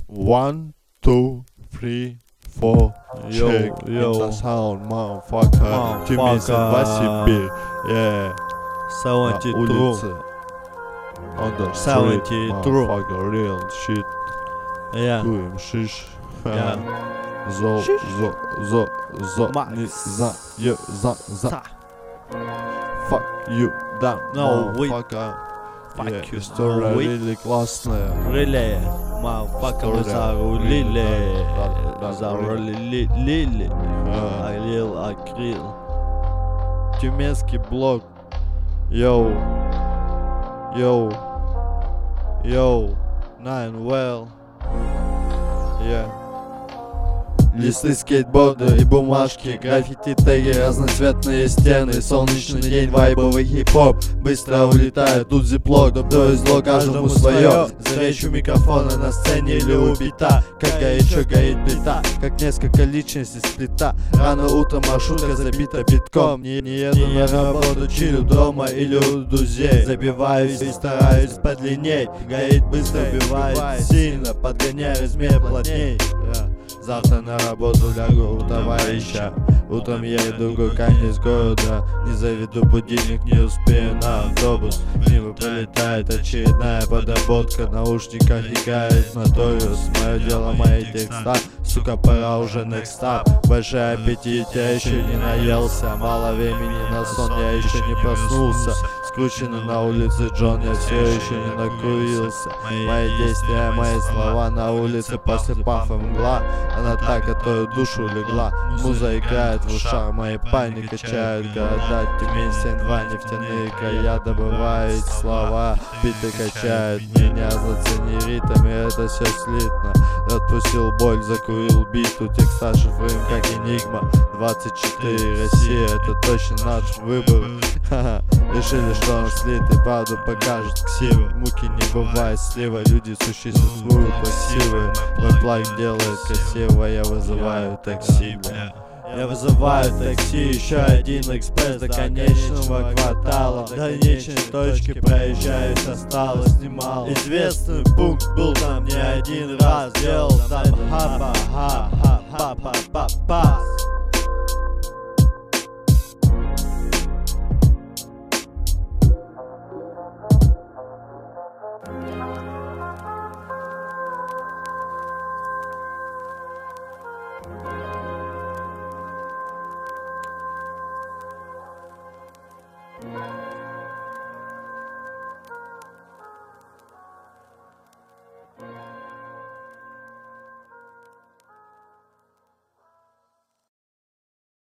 1, 2, 3, 4. Check in the sound, motherfucker. Тюмень-72 Сибирь. Yeah. 72. На улице. On the street, motherfucker. Real shit. Yeah. Дуем шиш. Yeah. Зо. Не за. Fuck you, да. No, we. Motherfucker. Fuck you. История really классная. Really. Motherfucker, мы зарулили. Зарулили. Акрил. Тюменский блок. Йоу. 9 well. Yeah. Листы, скейтборды и бумажки, граффити, теги, разноцветные стены. Солнечный день, вайбовый хип-хоп. Быстро улетает тут зиплок, да повезло каждому свое. За речью микрофона на сцене или убита. Как горячо горит плита, как несколько личностей сплита. Рано утром маршрутка забита битком. Не еду на работу, чилю дома или у друзей. Забиваюсь и стараюсь подлинней. Горит быстро, убивает сильно, подгоняя размер плотней. Завтра на работу лягу у товарища. Утром я иду конец города. Не заведу будильник, не успею на автобус. Мимо пролетает очередная подработка. В наушниках играет Notorious. Мое дело, мои текста. Сука, пора уже next up. Большой аппетит, я еще не наелся. Мало времени на сон, я еще не проснулся. Скрученный на улице Джон, я все еще не накурился. Мои действия, мои слова на улице после пафа мгла. Она та, которая душу легла. Муза играет в ушах, мои парни качают города. Тюмень, 72, нефтяные края. Добываю эти слова, биты качают меня. Зацени ритм, и это все слитно. Отпустил боль, закурил бит. У текста шифруем как энигма. 24, Россия, это точно наш выбор. Решили, что он слит и правду покажет ксивы. Муки не бывает слива, люди существуют пассивы. Мой плаг делает красиво, я вызываю такси, бля. Я вызываю такси, еще один экспресс до конечного квартала. До конечной точки проезжаюсь, осталось немало. Известный пункт был там не один раз. Делал там ха-па-ха-ха-па-па-па.